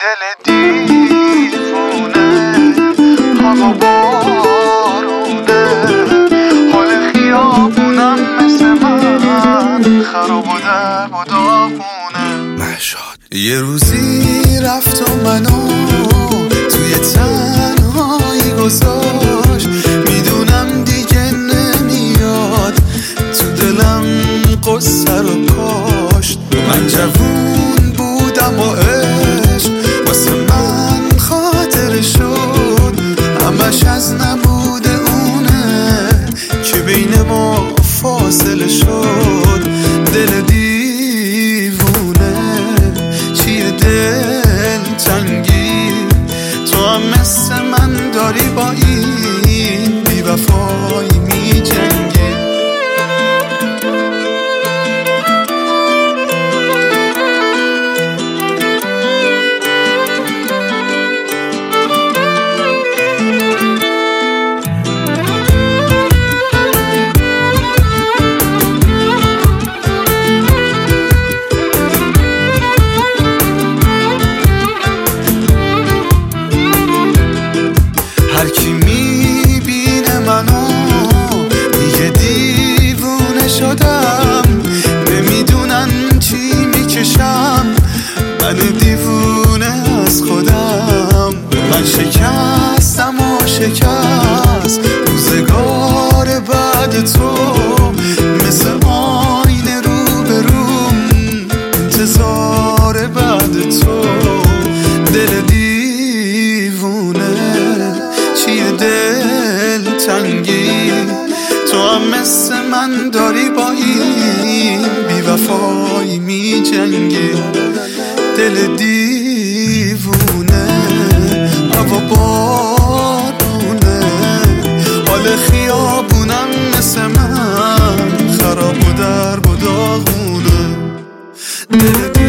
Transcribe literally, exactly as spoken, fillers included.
دل دیوونه هوا بارونه، حال خیابونم مثل من خراب و درب و داغونه. مهشاد یه روزی رفت و منو توی تنهایی گذاشت، میدونم دیگه نمیاد، تو دلم قصه رو کاشت. من جوون بودم و عشق واسه من خاطر شد، همش از نبود اونه که بین ما فاصله شد. دل دیوونه چیه دل تنگی، تو هم مثل من داری با این بی وفایی می جنگی. هر کی میبینه منو میگه دیوونه شدم، نمیدونن چی میکشم من دیوونه از خودم. من شکستم و شکست روزگار بعد تو، مثل آینه رو بروم انتظار بعد تو. دل دیوونه چیه دل تنگی، تو هم مثل من داری با این بی وفایی می جنگی. دل دیوونه هوا بارونه، حال خیابونم مثل من خراب و درب و داغونه. دل